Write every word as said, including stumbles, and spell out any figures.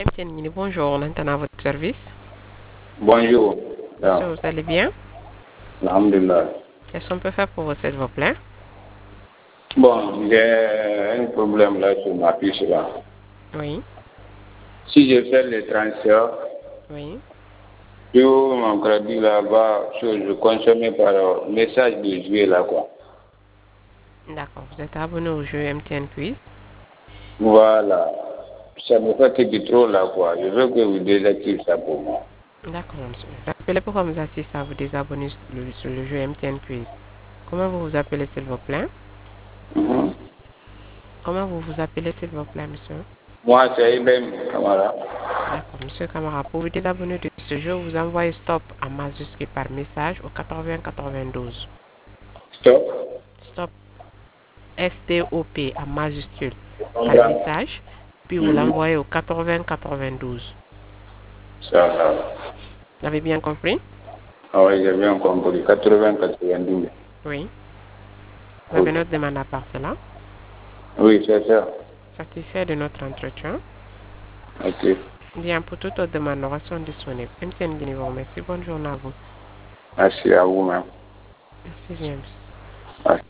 M T N, bonjour, on entend à votre service. Bonjour. Monsieur, vous allez bien? Alhamdulillah. Qu'est-ce qu'on peut faire pour vous, s'il vous plaît? Bon, j'ai un problème là sur ma fiche là. Oui, Si je fais le transfert, oui. sur mon crédit là-bas, je consomme par message de jouer là quoi. D'accord, vous êtes abonné au jeu M T N Quiz. Voilà. Ça me fatigue trop là quoi. Je veux que vous désactivez ça pour moi. D'accord, monsieur. Rappelez pourquoi vous assistez à vous désabonner sur le, sur le jeu M T N Quiz. Comment vous vous appelez, s'il vous plaît? Mhm. Comment vous vous appelez, s'il vous plaît, monsieur? Moi, c'est Ibrahim Kamara. D'accord, monsieur Camara, pour vous désabonner de ce jeu, vous envoyez stop en majuscule par message au quatre-vingts quatre-vingt-douze. Stop. Stop, S T O P en majuscule par Voilà. message, puis vous Mhm. l'envoyez au quatre-vingts quatre-vingt-douze. Ça va. Vous avez bien compris? Ah oui, j'ai bien compris. quatre-vingts quatre-vingt-douze. Oui. Vous avez Ok. notre demande à part cela. Oui, c'est ça. Satisfait de notre entretien. Ok. Bien, pour toute autre demande, nous sommes disponibles. M T N Guinée vous remercie. Bonne journée à vous. Merci à vous-même. Merci bien. Merci.